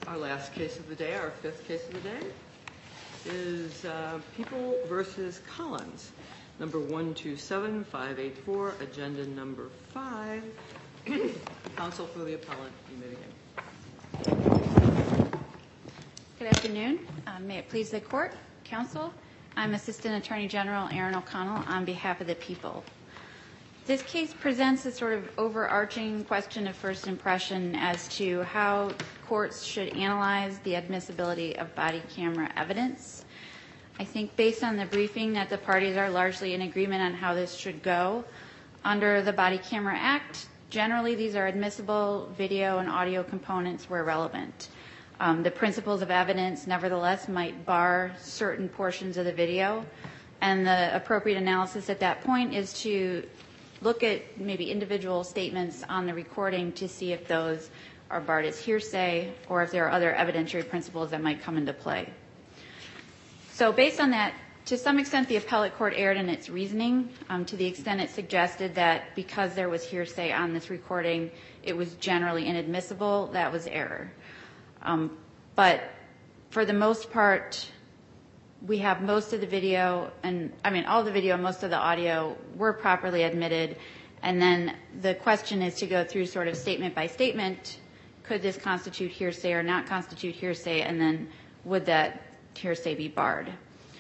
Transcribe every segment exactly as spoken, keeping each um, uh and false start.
Our last case of the day, our fifth case of the day, is uh, People versus Collins, number one two seven five eight four, agenda number five. Counsel for the appellant, you may begin. Good afternoon. Uh, may it please the court, counsel. I'm Assistant Attorney General Erin O'Connell on behalf of the people. This case presents a sort of overarching question of first impression as to how courts should analyze the admissibility of body camera evidence. I think based on the briefing that the parties are largely in agreement on how this should go. Under the Body Camera Act, generally these are admissible video and audio components where relevant. Um, the principles of evidence, nevertheless, might bar certain portions of the video, and the appropriate analysis at that point is to look at maybe individual statements on the recording to see if those are barred as hearsay or if there are other evidentiary principles that might come into play. So based on that, to some extent the appellate court erred in its reasoning um, to the extent it suggested that because there was hearsay on this recording, it was generally inadmissible. That was error. Um, but for the most part, we have most of the video, and I mean all the video and most of the audio were properly admitted, and then the question is to go through sort of statement by statement, could this constitute hearsay or not constitute hearsay, and then would that hearsay be barred?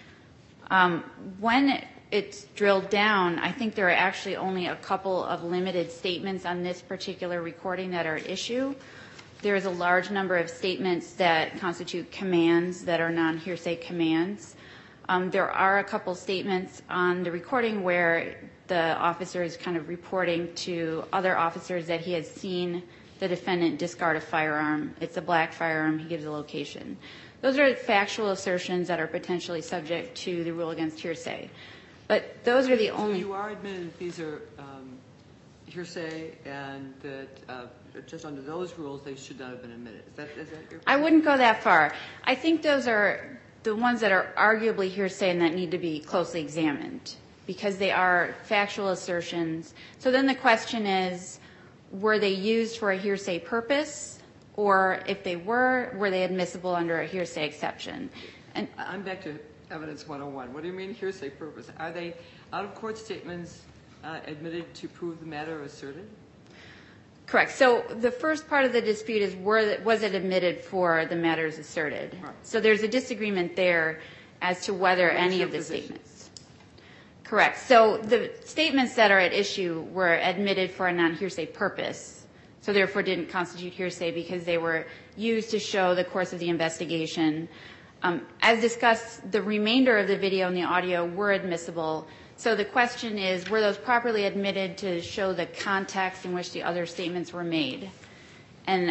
Um, when it's drilled down, I think there are actually only a couple of limited statements on this particular recording that are at issue. There is a large number of statements that constitute commands that are non-hearsay commands. Um, there are a couple statements on the recording where the officer is kind of reporting to other officers that he has seen the defendant discard a firearm. It's a black firearm. He gives a location. Those are factual assertions that are potentially subject to the rule against hearsay. But those are the only... So you are admitting that these are um, hearsay and that uh, just under those rules they should not have been admitted. Is that, is that your point? I wouldn't go that far. I think those are the ones that are arguably hearsay and that need to be closely examined because they are factual assertions. So then the question is, were they used for a hearsay purpose, or if they were, were they admissible under a hearsay exception? And I'm back to evidence one oh one. What do you mean hearsay purpose? Are they out-of-court statements uh, admitted to prove the matter asserted? Correct. So the first part of the dispute is were, was it admitted for the matters asserted? Right. So there's a disagreement there as to whether What's any of the position? statements. Correct. So the statements that are at issue were admitted for a non-hearsay purpose, so therefore didn't constitute hearsay because they were used to show the course of the investigation. Um, as discussed, the remainder of the video and the audio were admissible. So the question is, were those properly admitted to show the context in which the other statements were made? And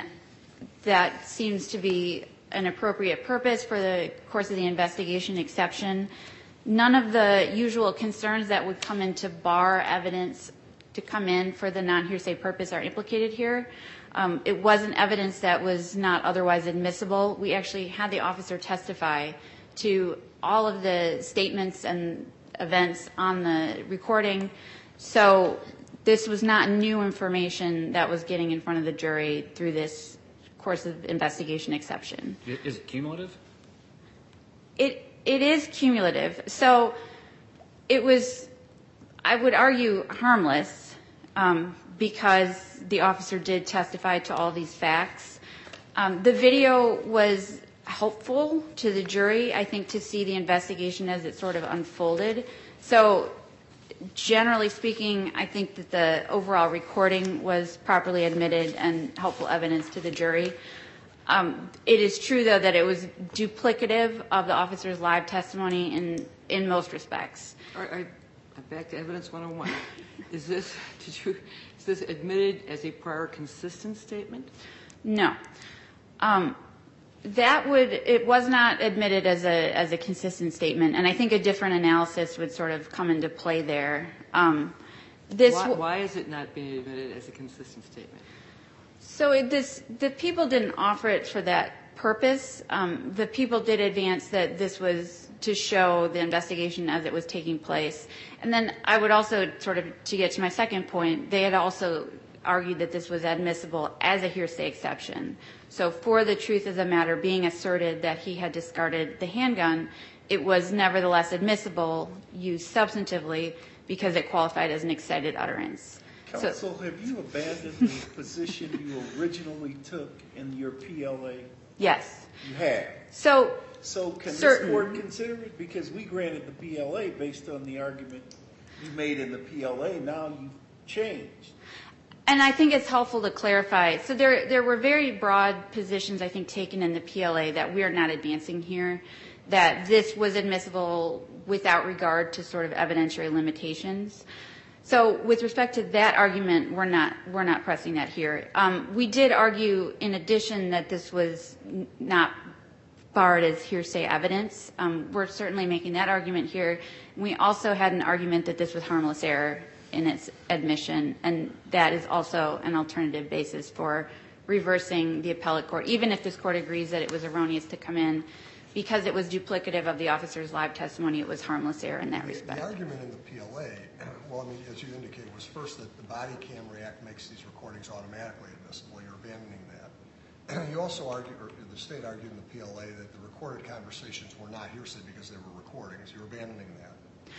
that seems to be an appropriate purpose for the course of the investigation exception. None of the usual concerns that would come into bar evidence to come in for the non-hearsay purpose are implicated here. Um, it wasn't evidence that was not otherwise admissible. We actually had the officer testify to all of the statements and events on the recording. So this was not new information that was getting in front of the jury through this course of investigation exception. Is it cumulative? It it is cumulative. So it was, I would argue, harmless um, because the officer did testify to all these facts. Um, the video was helpful to the jury, I think, to see the investigation as it sort of unfolded. So generally speaking, I think that the overall recording was properly admitted and helpful evidence to the jury. Um, it is true, though, that it was duplicative of the officer's live testimony in, in most respects. All right, I'm back to evidence one oh one. Is this, did you, is this admitted as a prior consistent statement? No. Um, That would, it was not admitted as a as a consistent statement, and I think a different analysis would sort of come into play there. Um, this why, why is it not being admitted as a consistent statement? So it, this, the people didn't offer it for that purpose. Um, the people did advance that this was to show the investigation as it was taking place. And then I would also sort of, to get to my second point, they had also argued that this was admissible as a hearsay exception. So for the truth of the matter being asserted that he had discarded the handgun, it was nevertheless admissible, used substantively, because it qualified as an excited utterance. Counsel, So, have you abandoned the position you originally took in your P L A? yes. You have. So, So can certain. this court consider it? Because we granted the P L A based on the argument you made in the P L A. Now you've changed. And I think it's helpful to clarify. So there, there were very broad positions, I think, taken in the P L A that we are not advancing here, that this was admissible without regard to sort of evidentiary limitations. So with respect to that argument, we're not, we're not pressing that here. Um, we did argue, in addition, that this was n- not barred as hearsay evidence. Um, we're certainly making that argument here. We also had an argument that this was harmless error in its admission, and that is also an alternative basis for reversing the appellate court, even if this court agrees that it was erroneous to come in. Because it was duplicative of the officer's live testimony, it was harmless error in that The, respect. the argument in the P L A, well, I mean, as you indicated, was first that the Body Camera Act makes these recordings automatically admissible. You're abandoning that. You also argued, or the state argued in the P L A, that the recorded conversations were not hearsay because they were recordings. You're abandoning that.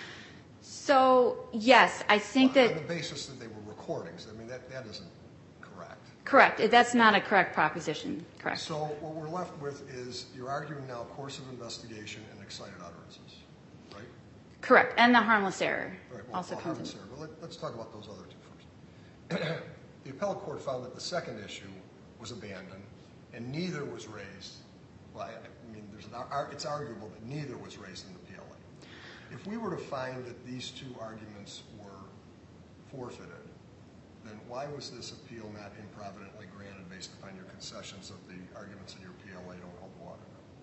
So, yes, I think well, that... On the basis that they were recordings. I mean, that, that isn't correct. Correct. That's not a correct proposition. Correct. So what we're left with is you're arguing now course of investigation and excited utterances, right? Correct. And the harmless error Right, well, also well, comes harmless in. error. But let, let's talk about those other two first. The appellate court found that the second issue was abandoned, and neither was raised. Well, I, I mean, there's an, it's arguable that neither was raised in the P L A. If we were to find that these two arguments were forfeited, then why was this appeal not improvidently granted based upon your concessions of the arguments in your P L A don't hold water?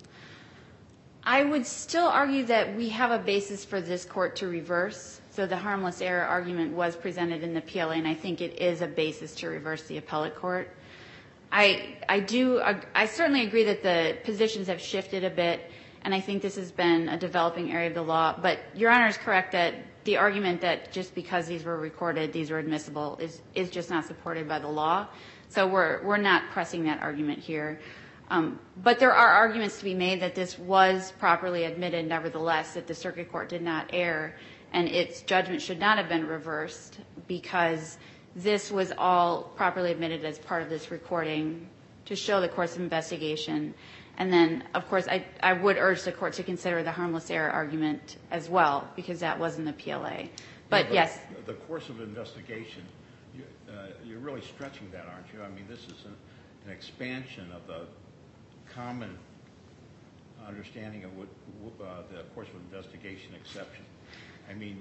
I would still argue that we have a basis for this court to reverse. So the harmless error argument was presented in the P L A, and I think it is a basis to reverse the appellate court. I, I do, I certainly agree that the positions have shifted a bit, and I think this has been a developing area of the law. But Your Honor is correct that the argument that just because these were recorded, these were admissible, is, is just not supported by the law. So we're, we're not pressing that argument here. Um, but there are arguments to be made that this was properly admitted, nevertheless, that the circuit court did not err, and its judgment should not have been reversed because this was all properly admitted as part of this recording to show the course of investigation. And then, of course, I, I would urge the court to consider the harmless error argument as well, because that was in the P L A. But, yeah, but yes. The course of investigation, you, uh, you're really stretching that, aren't you? I mean, this is an, an expansion of the common understanding of what uh, the course of investigation exception. I mean,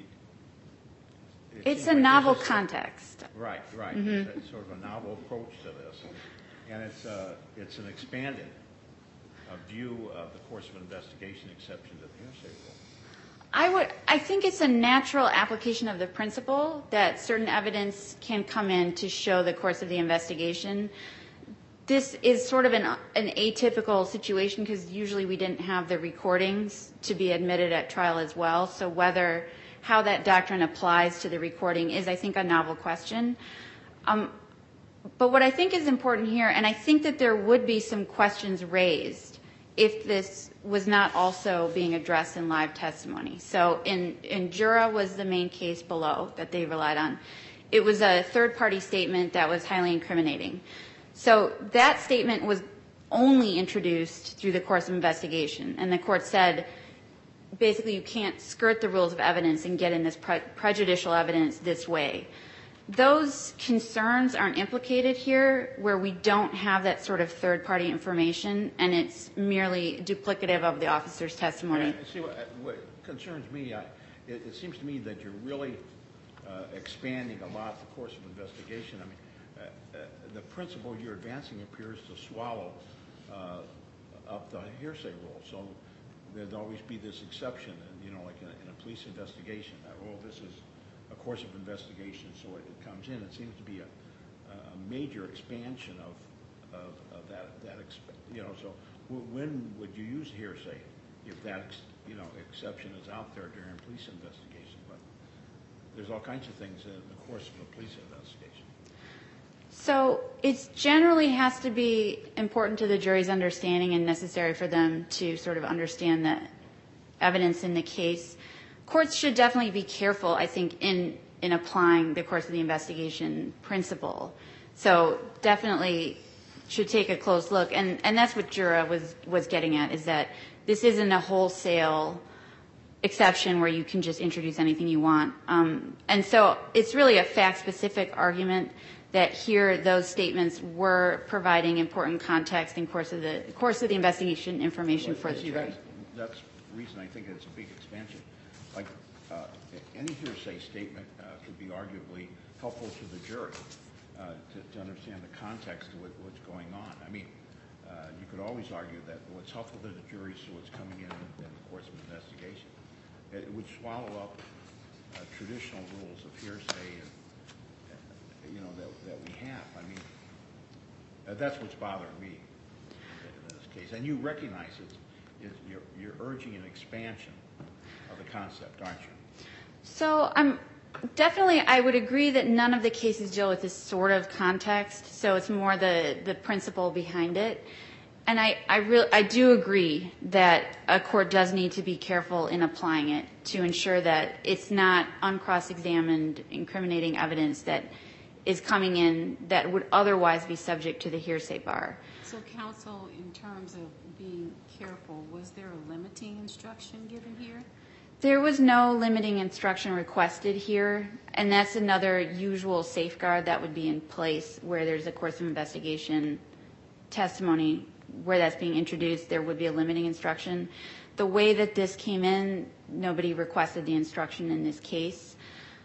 it It's a like novel is, context. Right, right. Mm-hmm. It's, it's sort of a novel approach to this, and it's uh, it's an expanded uh, view of the course of investigation exception to the hearsay rule. I would. I think it's a natural application of the principle that certain evidence can come in to show the course of the investigation. This is sort of an, an atypical situation because usually we didn't have the recordings to be admitted at trial as well. So whether how that doctrine applies to the recording is, I think, a novel question. Um, but what I think is important here, and I think that there would be some questions raised if this was not also being addressed in live testimony. So in, in Jura was the main case below that they relied on. It was a third-party statement that was highly incriminating. So that statement was only introduced through the course of investigation, and the court said, basically, you can't skirt the rules of evidence and get in this pre- prejudicial evidence this way. Those concerns aren't implicated here, where we don't have that sort of third-party information, and it's merely duplicative of the officer's testimony. Yeah, see, what, what concerns me, I, it, it seems to me that you're really uh, expanding a lot the course of investigation. I mean, uh, uh, the principle you're advancing appears to swallow uh, up the hearsay rule. So there'd always be this exception, and you know, like in a, in a police investigation, that, well, this is a course of investigation, so it, it comes in. It seems to be a, a major expansion of, of, of that, that exp you know, so w when would you use hearsay if that, ex you know, exception is out there during police investigation? But there's all kinds of things in the course of a police investigation. So it generally has to be important to the jury's understanding and necessary for them to sort of understand the evidence in the case. Courts should definitely be careful, I think, in, in applying the course of the investigation principle. So definitely should take a close look. And, and that's what Jura was, was getting at, is that this isn't a wholesale exception where you can just introduce anything you want. Um, and so it's really a fact-specific argument that here those statements were providing important context in course of the course of the investigation information Well, for the see, jury. That's, that's the reason I think it's a big expansion. Like, uh, any hearsay statement uh, could be arguably helpful to the jury uh, to, to understand the context of what, what's going on. I mean, uh, you could always argue that what's helpful to the jury so what's coming in in the course of investigation. It would swallow up uh, traditional rules of hearsay and, you know, that, that we have. I mean, uh, that's what's bothering me in this case. And you recognize it, it you're, you're urging an expansion of the concept, aren't you? So I'm definitely, I would agree that none of the cases deal with this sort of context. So it's more the, the principle behind it. And I, I, really, I do agree that a court does need to be careful in applying it to ensure that it's not uncross-examined, incriminating evidence that is coming in that would otherwise be subject to the hearsay bar. So, counsel, in terms of being careful, was there a limiting instruction given here? There was no limiting instruction requested here, and that's another usual safeguard that would be in place where there's a course of investigation testimony where that's being introduced, there would be a limiting instruction. The way that this came in, nobody requested the instruction in this case.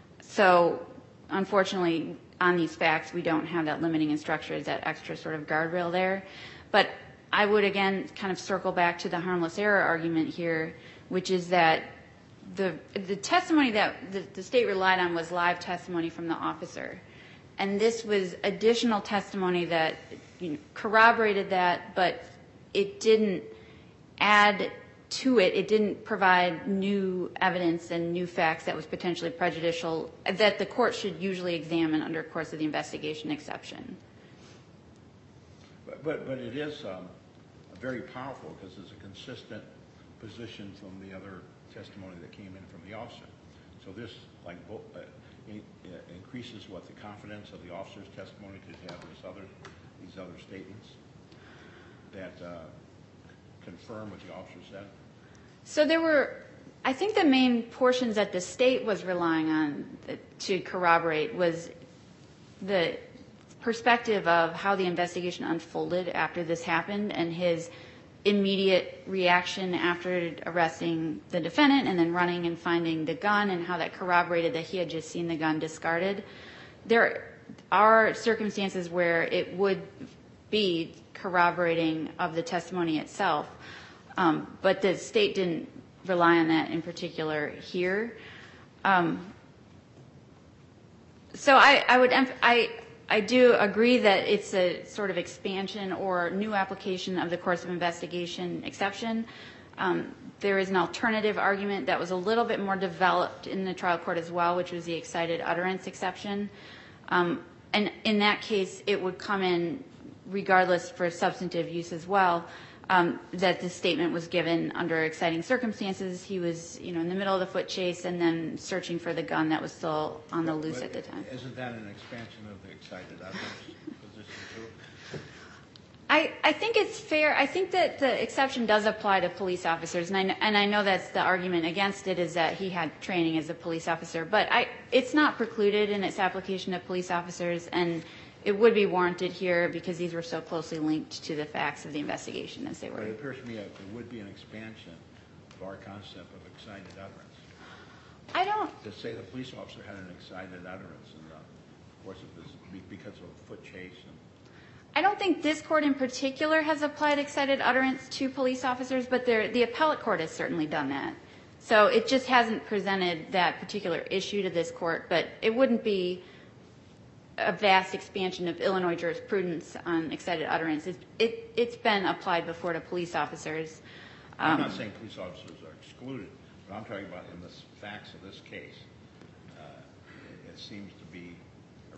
So, unfortunately, on these facts, we don't have that limiting instruction, that extra sort of guardrail there. But I would, again, kind of circle back to the harmless error argument here, which is that the, the testimony that the, the state relied on was live testimony from the officer. And this was additional testimony that you know, corroborated that, but it didn't add to it. It didn't provide new evidence and new facts that was potentially prejudicial that the court should usually examine under course of the investigation exception. But, but, but it is um, very powerful because it's a consistent position from the other testimony that came in from the officer. So this, like, uh, in, uh, increases what the confidence of the officer's testimony could have this other, these other statements that uh, confirm what the officer said. So there were, I think the main portions that the state was relying on to corroborate was the perspective of how the investigation unfolded after this happened and his immediate reaction after arresting the defendant and then running and finding the gun and how that corroborated that he had just seen the gun discarded. There are circumstances where it would be corroborating of the testimony itself, um, but the state didn't rely on that in particular here. Um, so I, I would, I, I do agree that it's a sort of expansion or new application of the course of investigation exception. Um, there is an alternative argument that was a little bit more developed in the trial court as well, which was the excited utterance exception. Um, and in that case, it would come in regardless for substantive use as well, um, that the statement was given under exciting circumstances. He was, you know, in the middle of the foot chase and then searching for the gun that was still on the loose at the time. Isn't that an expansion of the excited utterance position too? I, I think it's fair. I think that the exception does apply to police officers, and I, and I know that's the argument against it is that he had training as a police officer, but I, it's not precluded in its application to police officers, and it would be warranted here because these were so closely linked to the facts of the investigation as they were. But it appears to me that it would be an expansion of our concept of excited utterance. I don't. To say the police officer had an excited utterance in the course of this because of a foot chase. And I don't think this court in particular has applied excited utterance to police officers, but the appellate court has certainly done that. So it just hasn't presented that particular issue to this court, but it wouldn't be a vast expansion of Illinois jurisprudence on excited utterance. It, it, it's been applied before to police officers. Um, I'm not saying police officers are excluded, but I'm talking about in the facts of this case. Uh, it, it seems to be a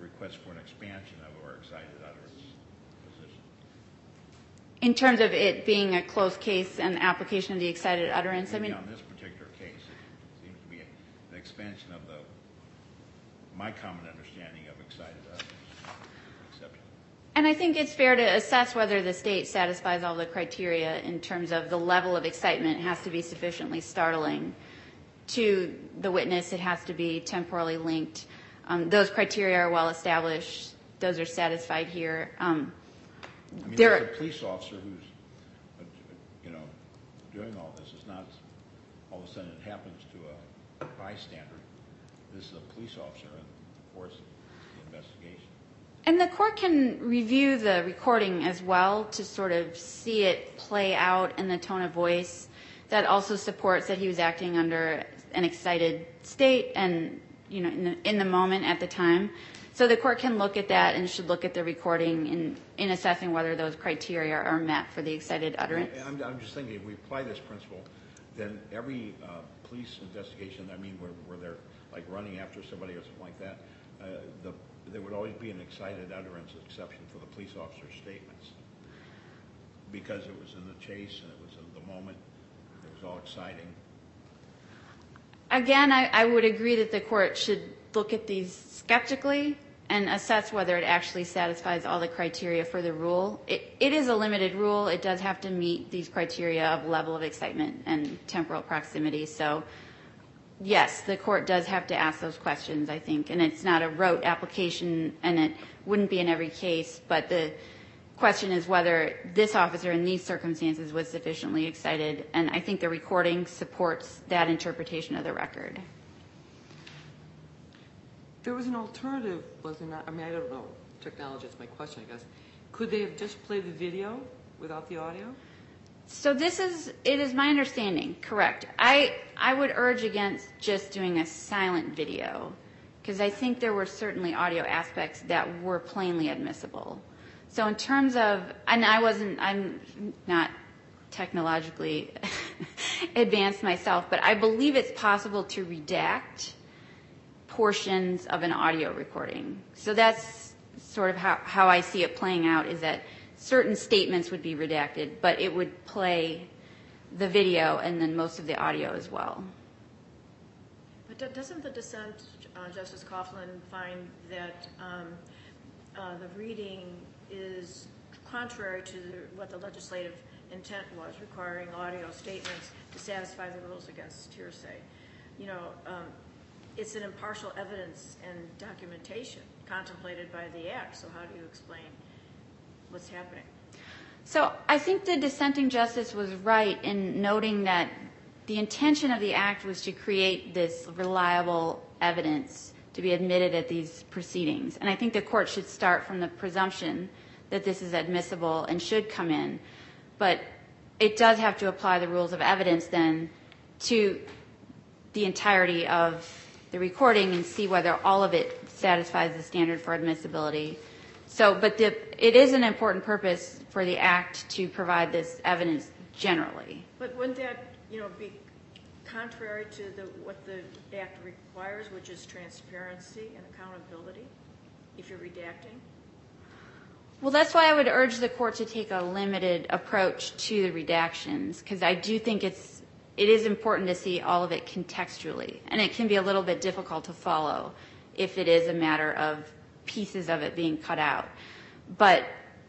request for an expansion of our excited utterance position. In terms of it being a closed case and application of the excited utterance, I Maybe mean, on this particular case, it seems to be an expansion of the, my common understanding of excited utterance exception. and I think it's fair to assess whether the state satisfies all the criteria in terms of the level of excitement has to be sufficiently startling to the witness. It has to be temporally linked. Um, those criteria are well established. Those are satisfied here. Um, I mean, there, there's a police officer who's, uh, you know, doing all this. It's not all of a sudden it happens to a bystander. This is a police officer in the course of the investigation. And the court can review the recording as well to sort of see it play out in the tone of voice. That also supports that he was acting under an excited state and, you know, in the, in the moment at the time. So the court can look at that and should look at the recording in, in assessing whether those criteria are met for the excited utterance. I'm, I'm just thinking, if we apply this principle, then every uh, police investigation, I mean, where, where they're like running after somebody or something like that, uh, the, there would always be an excited utterance exception for the police officer's statements, because it was in the chase and it was in the moment. It was all exciting. Again, I, I would agree that the court should look at these skeptically and assess whether it actually satisfies all the criteria for the rule. It, it is a limited rule. It does have to meet these criteria of level of excitement and temporal proximity. So, yes, the court does have to ask those questions, I think. And it's not a rote application, and it wouldn't be in every case. But the question is whether this officer in these circumstances was sufficiently excited. And I think the recording supports that interpretation of the record. There was an alternative, was there not? I mean, I don't know. Technology is my question, I guess. Could they have just played the video without the audio? So this is, it is my understanding, correct. I, I would urge against just doing a silent video, because I think there were certainly audio aspects that were plainly admissible. So in terms of, and I wasn't, I'm not technologically advanced myself, but I believe it's possible to redact portions of an audio recording. So that's sort of how, how I see it playing out, is that certain statements would be redacted, but it would play the video and then most of the audio as well. But do- doesn't the dissent, uh, Justice Coughlin, find that um, uh, the reading is contrary to the, what the legislative intent was, requiring audio statements to satisfy the rules against hearsay? You know, um, it's an impartial evidence and documentation contemplated by the Act, so how do you explain what's happening? So I think the dissenting justice was right in noting that the intention of the Act was to create this reliable evidence to be admitted at these proceedings. And I think the court should start from the presumption that this is admissible and should come in. But it does have to apply the rules of evidence then to the entirety of the recording and see whether all of it satisfies the standard for admissibility. So, but the, it is an important purpose for the Act to provide this evidence generally. But wouldn't that, you know, be contrary to the, what the Act requires, which is transparency and accountability, if you're redacting? Well, that's why I would urge the court to take a limited approach to the redactions, because I do think it's it is important to see all of it contextually, and it can be a little bit difficult to follow if it is a matter of pieces of it being cut out. But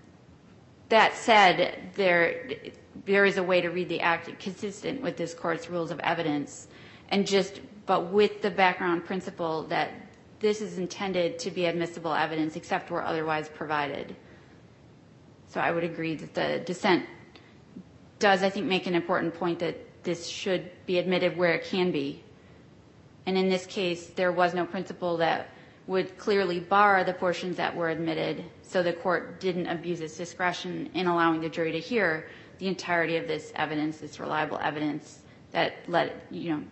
that said, there there is a way to read the Act consistent with this court's rules of evidence, and just but with the background principle that this is intended to be admissible evidence except where otherwise provided. So I would agree that the dissent does, I think, make an important point that this should be admitted where it can be. And in this case, there was no principle that would clearly bar the portions that were admitted, so the court didn't abuse its discretion in allowing the jury to hear the entirety of this evidence, this reliable evidence that let, you know,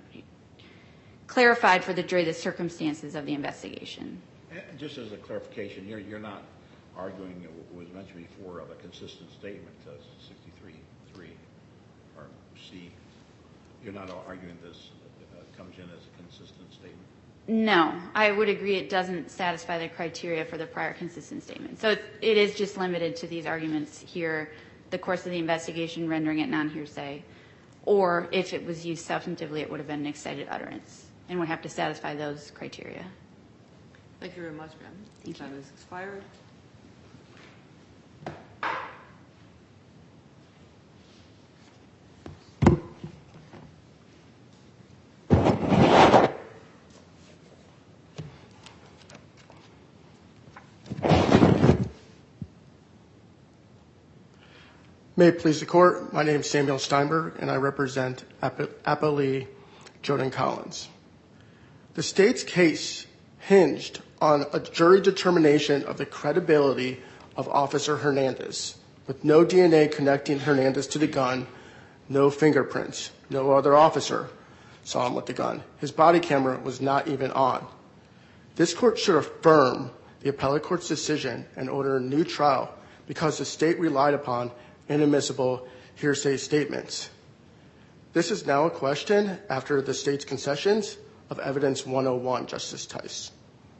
clarified for the jury the circumstances of the investigation. And just as a clarification, you're, you're not arguing, it was mentioned before, of a consistent statement, uh, sixty-three three or C. You're not arguing this uh, comes in as a consistent statement? No, I would agree it doesn't satisfy the criteria for the prior consistent statement. So it, it is just limited to these arguments here, the course of the investigation rendering it non-hearsay, or if it was used substantively, it would have been an excited utterance and would have to satisfy those criteria. Thank you very much, ma'am. Thank you. Time has expired. May it please the Court, my name is Samuel Steinberg, and I represent Appellee Jordan Collins. The state's case hinged on a jury determination of the credibility of Officer Hernandez, with no D N A connecting Hernandez to the gun, no fingerprints, no other officer saw him with the gun. His body camera was not even on. This court should affirm the appellate court's decision and order a new trial because the state relied upon inadmissible hearsay statements. This is now a question, after the state's concessions, of Evidence one oh one, Justice Tice.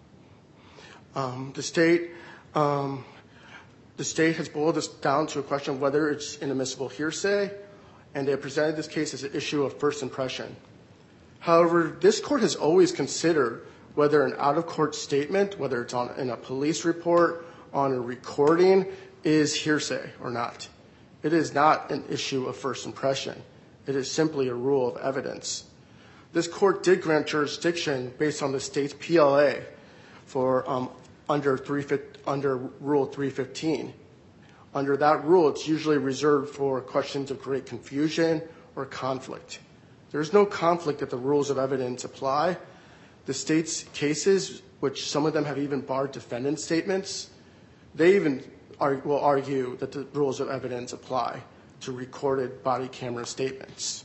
Um, the state um, the state has boiled this down to a question of whether it's inadmissible hearsay, and they have presented this case as an issue of first impression. However, this court has always considered whether an out-of-court statement, whether it's on in a police report, on a recording, is hearsay or not. It is not an issue of first impression. It is simply a rule of evidence. This court did grant jurisdiction based on the state's P L A for um, under, three, under Rule three fifteen. Under that rule, it's usually reserved for questions of great confusion or conflict. There's no conflict that the rules of evidence apply. The state's cases, which some of them have even barred defendant statements, they even will argue that the rules of evidence apply to recorded body camera statements.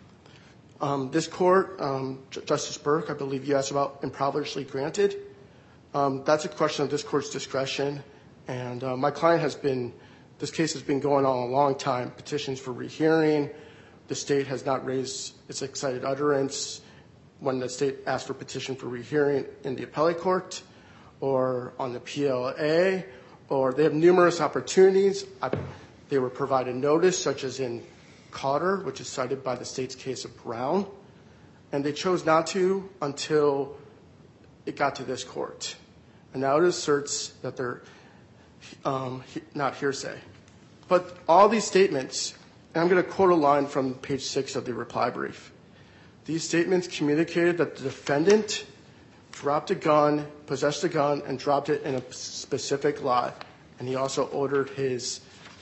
Um, this court, um, J- Justice Burke, I believe you asked about improperly granted. Um, that's a question of this court's discretion, and uh, my client has been, this case has been going on a long time, petitions for rehearing. The state has not raised its excited utterance when the state asked for petition for rehearing in the appellate court or on the P L A, or they have numerous opportunities. I, they were provided notice, such as in Cotter, which is cited by the state's case of Brown, and they chose not to until it got to this court. And now it asserts that they're um, he, not hearsay. But all these statements, and I'm going to quote a line from page six of the reply brief. These statements communicated that the defendant dropped a gun, possessed a gun, and dropped it in a specific lot. And he also ordered his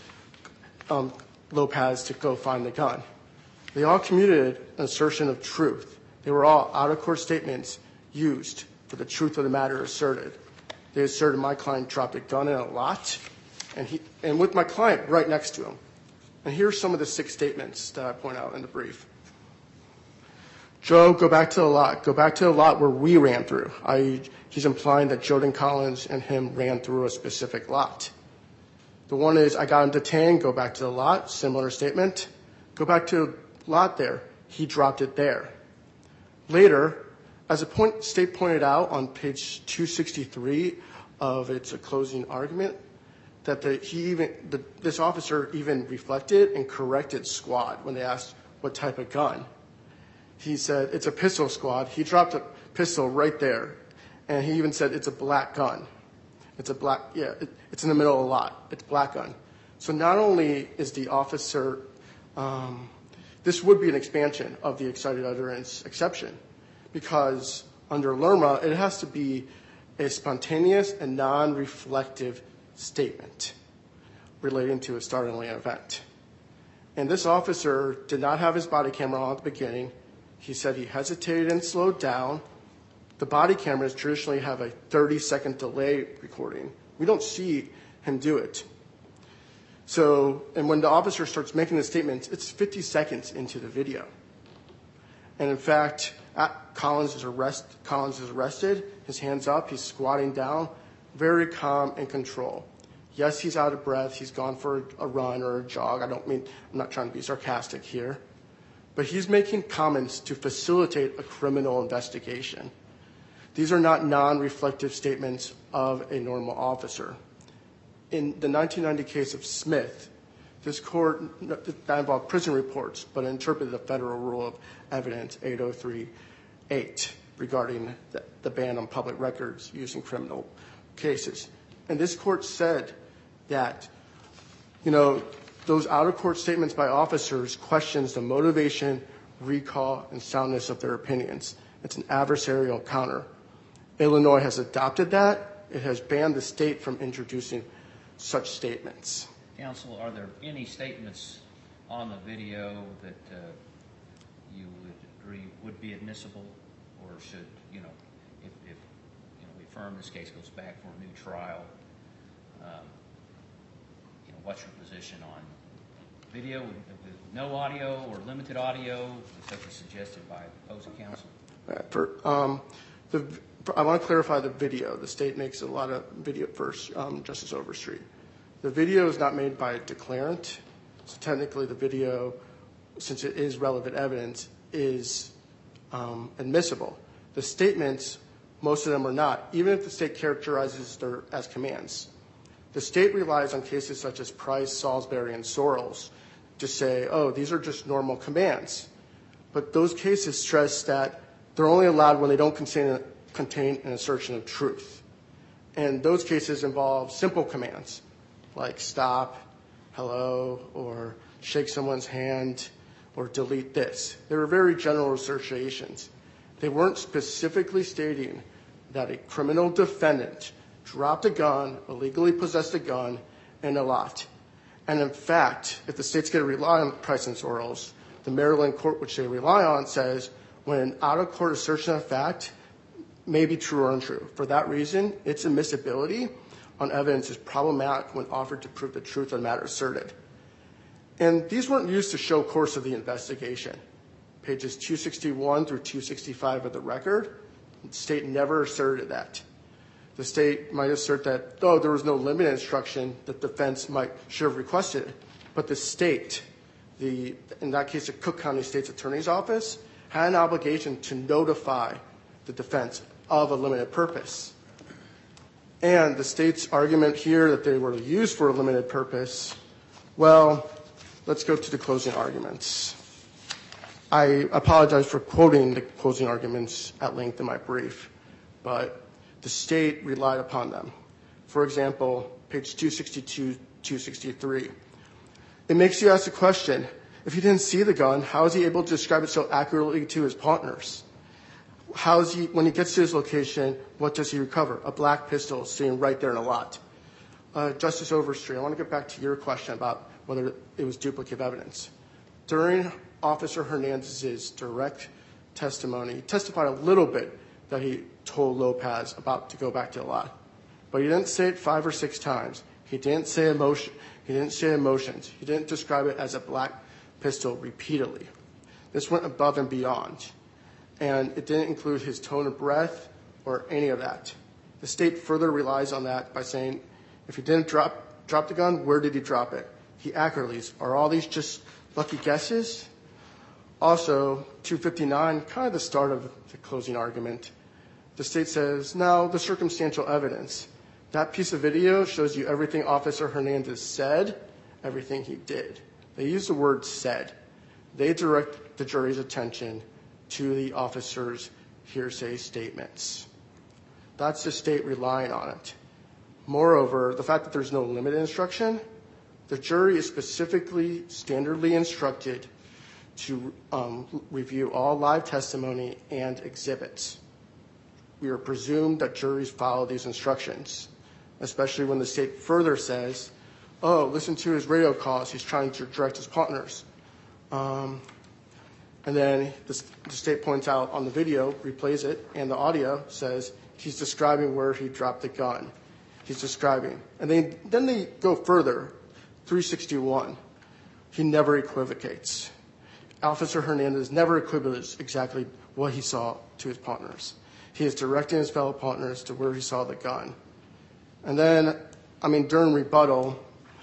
um, Lopez to go find the gun. They all communicated an assertion of truth. They were all out-of-court statements used for the truth of the matter asserted. They asserted my client dropped a gun in a lot, and he and with my client right next to him. And here's some of the six statements that I point out in the brief. Joe, go back to the lot. Go back to the lot where we ran through. I, he's implying that Jordan Collins and him ran through a specific lot. The one is, I got him detained. Go back to the lot. Similar statement. Go back to the lot there. He dropped it there. Later, as the point, state pointed out on page two sixty-three of its closing argument, that the, he even the, this officer even reflected and corrected squad when they asked what type of gun. He said, it's a pistol, squad. He dropped a pistol right there. And he even said, it's a black gun. It's a black, yeah, it, it's in the middle of the lot. It's a black gun. So not only is the officer, um, this would be an expansion of the excited utterance exception, because under Lerma, it has to be a spontaneous and non-reflective statement relating to a startling event. And this officer did not have his body camera on at the beginning. He said he hesitated and slowed down. The body cameras traditionally have a thirty-second delay recording. We don't see him do it. So, and when the officer starts making the statements, it's fifty seconds into the video. And in fact, Collins is, arrest, Collins is arrested, his hands up, he's squatting down, very calm and control. Yes, he's out of breath, he's gone for a run or a jog. I don't mean, I'm not trying to be sarcastic here. But he's making comments to facilitate a criminal investigation. These are not non-reflective statements of a normal officer. In the nineteen ninety case of Smith, this court, that involved prison reports, but interpreted the federal rule of evidence eight oh three eight regarding the, the ban on public records used in criminal cases. And this court said that, you know, those out-of-court statements by officers questions the motivation, recall, and soundness of their opinions. It's an adversarial encounter. Illinois has adopted that. It has banned the state from introducing such statements. Counsel, are there any statements on the video that uh, you would agree would be admissible, or should, you know, if, if you know, we affirm this case goes back for a new trial, um, you know, what's your position on video with, with no audio or limited audio, such as suggested by opposing counsel? Uh, for, um, the, for, I want to clarify the video. The state makes a lot of video first, um, Justice Overstreet. The video is not made by a declarant, so technically the video, since it is relevant evidence, is um, admissible. The statements, most of them are not, even if the state characterizes them as commands. The state relies on cases such as Price, Salisbury, and Sorrells to say, oh, these are just normal commands. But those cases stress that they're only allowed when they don't contain, contain an assertion of truth. And those cases involve simple commands, like stop, hello, or shake someone's hand, or delete this. They were very general assertions. They weren't specifically stating that a criminal defendant dropped a gun, illegally possessed a gun, and a lot. And in fact, if the state's going to rely on Price and Sorrells, the Maryland court which they rely on says when an out-of-court assertion of fact may be true or untrue. For that reason, its admissibility on evidence is problematic when offered to prove the truth of the matter asserted. And these weren't used to show course of the investigation. Pages two sixty-one through two sixty-five of the record, the state never asserted that. The state might assert that, oh, there was no limited instruction that defense might should have requested, but the state, the in that case the Cook County State's Attorney's Office, had an obligation to notify the defense of a limited purpose. And the state's argument here that they were used for a limited purpose, well, let's go to the closing arguments. I apologize for quoting the closing arguments at length in my brief, but the state relied upon them. For example, page two sixty-two, two sixty-three. It makes you ask the question, if he didn't see the gun, how is he able to describe it so accurately to his partners? How is he, when he gets to his location, what does he recover? A black pistol sitting right there in a lot. Uh, Justice Overstreet, I want to get back to your question about whether it was duplicative evidence. During Officer Hernandez's direct testimony, he testified a little bit that he told Lopez about to go back to the lot. But he didn't say it five or six times. He didn't say emotion. He didn't say emotions. He didn't describe it as a black pistol repeatedly. This went above and beyond. And it didn't include his tone of breath or any of that. The state further relies on that by saying, if he didn't drop, drop the gun, where did he drop it? He accurately. Are all these just lucky guesses? Also, two fifty-nine, kind of the start of the closing argument, the state says, now the circumstantial evidence. That piece of video shows you everything Officer Hernandez said, everything he did. They use the word said. They direct the jury's attention to the officer's hearsay statements. That's the state relying on it. Moreover, the fact that there's no limited instruction, the jury is specifically, standardly instructed to um, review all live testimony and exhibits. We are presumed that juries follow these instructions, especially when the state further says, oh, listen to his radio calls. He's trying to direct his partners. Um, and then the, the state points out on the video, replays it, and the audio says he's describing where he dropped the gun. He's describing. And they, then they go further, three sixty-one. He never equivocates. Officer Hernandez never equivocates exactly what he saw to his partners. He is directing his fellow partners to where he saw the gun. And then, I mean, during rebuttal,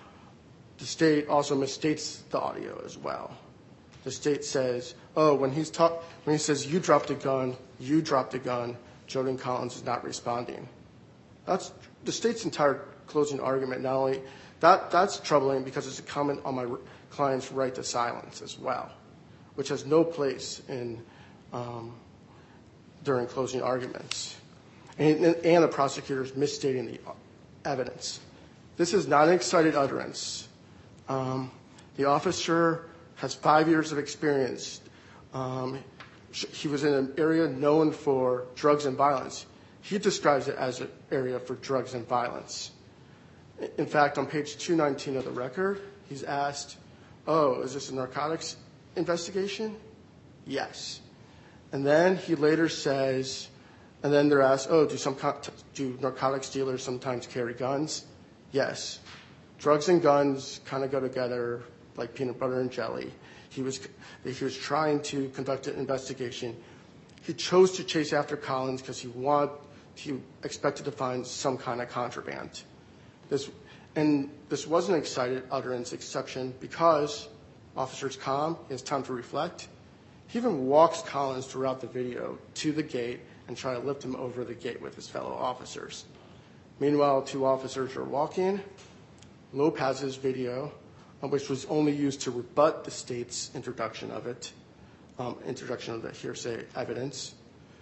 the state also misstates the audio as well. The state says, oh, when he's talk, when he says, you dropped a gun, you dropped a gun, Jordan Collins is not responding. That's the state's entire closing argument. Not only that, that's troubling because it's a comment on my client's right to silence as well, which has no place in um, during closing arguments, and, and the prosecutor's misstating the evidence. This is not an excited utterance. Um, the officer has five years of experience. Um, he was in an area known for drugs and violence. He describes it as an area for drugs and violence. In fact, on page two nineteen of the record, he's asked, oh, is this a narcotics investigation? Yes. And then he later says, and then they're asked, oh, do some do narcotics dealers sometimes carry guns? Yes. Drugs and guns kind of go together like peanut butter and jelly. He was he was trying to conduct an investigation. He chose to chase after Collins because he wanted, he expected to find some kind of contraband. This and this wasn't an excited utterance exception because officer's calm. He has time to reflect. He even walks Collins throughout the video to the gate and try to lift him over the gate with his fellow officers. Meanwhile, two officers are walking. Lopez's video, which was only used to rebut the state's introduction of it, um, introduction of the hearsay evidence,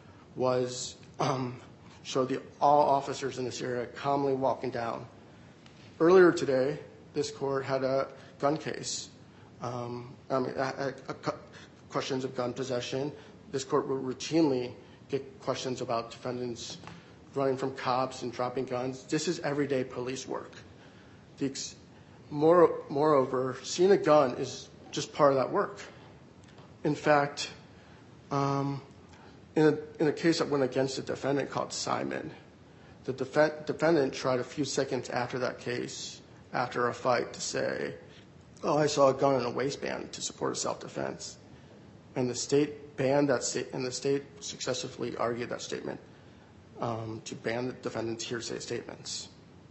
was um, showed the all officers in this area calmly walking down. Earlier today, this court had a gun case. Um, I mean, a, a, a, questions of gun possession. This court will routinely get questions about defendants running from cops and dropping guns. This is everyday police work. The ex- more, moreover, seeing a gun is just part of that work. In fact, um, in, a, in a case that went against a defendant called Simon, the def- defendant tried a few seconds after that case, after a fight, to say, oh, I saw a gun in a waistband to support self-defense. And the state banned that state, and the state successfully argued that statement um, to ban the defendant's hearsay statements.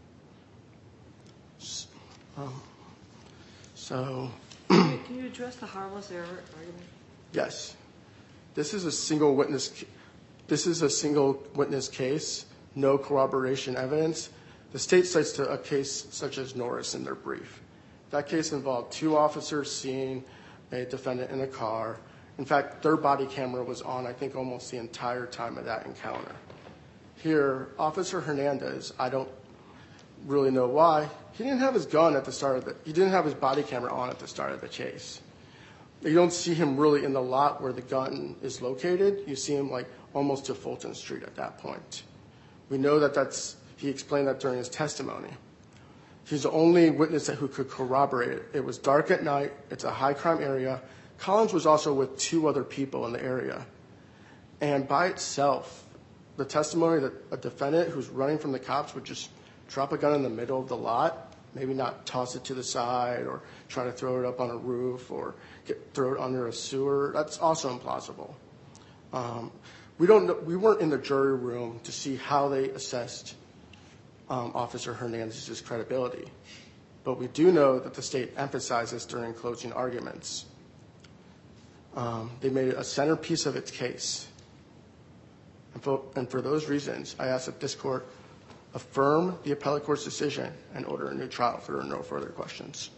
Um, so, Can you, can you address the harmless error argument? Yes, this is a single witness. This is a single witness case. No corroboration evidence. The state cites to a case such as Norris in their brief. That case involved two officers seeing a defendant in a car. In fact, their body camera was on, I think, almost the entire time of that encounter. Here, Officer Hernandez, I don't really know why, he didn't have his gun at the start of the, he didn't have his body camera on at the start of the chase. You don't see him really in the lot where the gun is located. You see him like almost to Fulton Street at that point. We know that that's, he explained that during his testimony. He's the only witness who could corroborate it. It was dark at night. It's a high crime area. Collins was also with two other people in the area. And by itself, the testimony that a defendant who's running from the cops would just drop a gun in the middle of the lot, maybe not toss it to the side or try to throw it up on a roof or get, throw it under a sewer, that's also implausible. Um, we don't know, we weren't in the jury room to see how they assessed um, Officer Hernandez's credibility. But we do know that the state emphasizes during closing arguments. Um, they made it a centerpiece of its case. And for, and for those reasons, I ask that this court affirm the appellate court's decision and order a new trial if there are no further questions.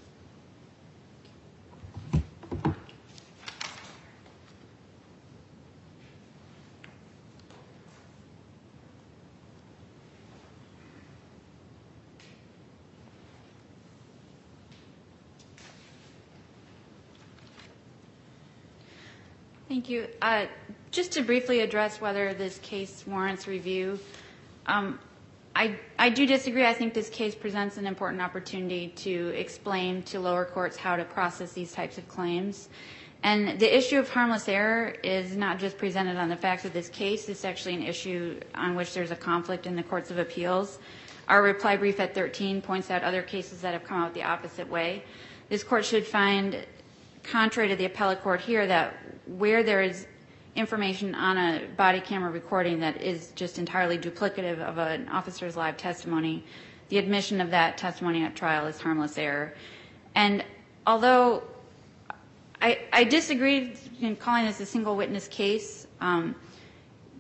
Thank you. Uh, just to briefly address whether this case warrants review, um, I, I do disagree. I think this case presents an important opportunity to explain to lower courts how to process these types of claims. And the issue of harmless error is not just presented on the facts of this case. It's actually an issue on which there's a conflict in the courts of appeals. Our reply brief at thirteen points out other cases that have come out the opposite way. This court should find, contrary to the appellate court here, that where there is information on a body camera recording that is just entirely duplicative of an officer's live testimony, the admission of that testimony at trial is harmless error. And although I, I disagree in calling this a single witness case, um,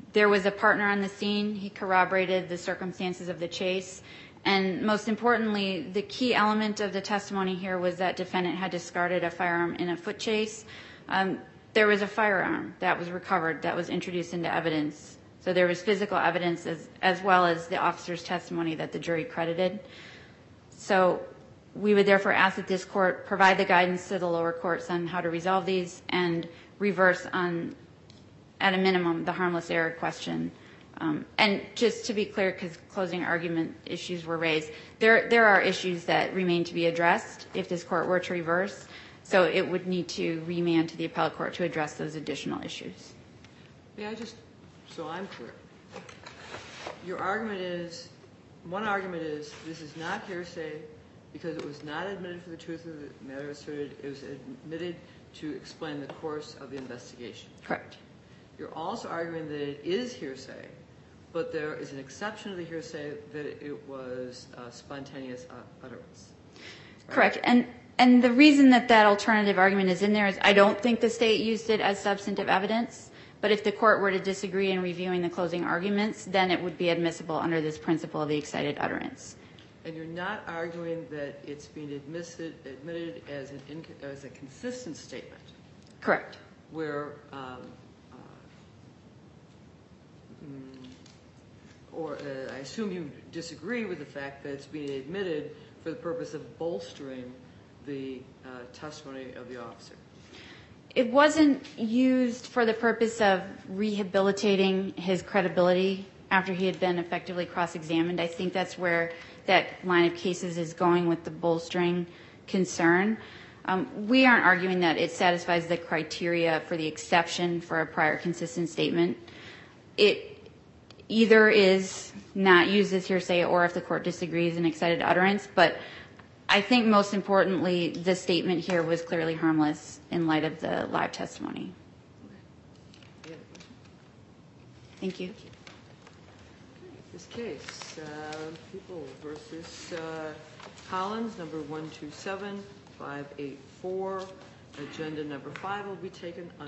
There was a partner on the scene. He corroborated the circumstances of the chase. And most importantly, the key element of the testimony here was that defendant had discarded a firearm in a foot chase. Um, there was a firearm that was recovered, that was introduced into evidence. So there was physical evidence as, as well as the officer's testimony that the jury credited. So we would therefore ask that this court provide the guidance to the lower courts on how to resolve these and reverse on, at a minimum, the harmless error question. Um, and just to be clear, because closing argument issues were raised, there there are issues that remain to be addressed if this court were to reverse. So it would need to remand to the appellate court to address those additional issues. May I just, so I'm clear, your argument is, one argument is this is not hearsay because it was not admitted for the truth of the matter asserted. It was admitted to explain the course of the investigation. Correct. You're also arguing that it is hearsay, but there is an exception to the hearsay that it was uh, spontaneous uh, utterance. Right? Correct. And and the reason that that alternative argument is in there is I don't think the state used it as substantive evidence, but if the court were to disagree in reviewing the closing arguments, then it would be admissible under this principle of the excited utterance. And you're not arguing that it's being admitted, admitted as, an inc- as a consistent statement? Correct. Where, um, uh, mm, or uh, I assume you disagree with the fact that it's being admitted for the purpose of bolstering the uh, testimony of the officer. It wasn't used for the purpose of rehabilitating his credibility after he had been effectively cross-examined. I think that's where that line of cases is going with the bolstering concern. Um, we aren't arguing that it satisfies the criteria for the exception for a prior consistent statement. It either is not used as hearsay or, if the court disagrees, an excited utterance. But I think most importantly, the statement here was clearly harmless in light of the live testimony. Thank you. This case, uh, People versus uh, Collins, number one two seven five eight four. Agenda number five will be taken under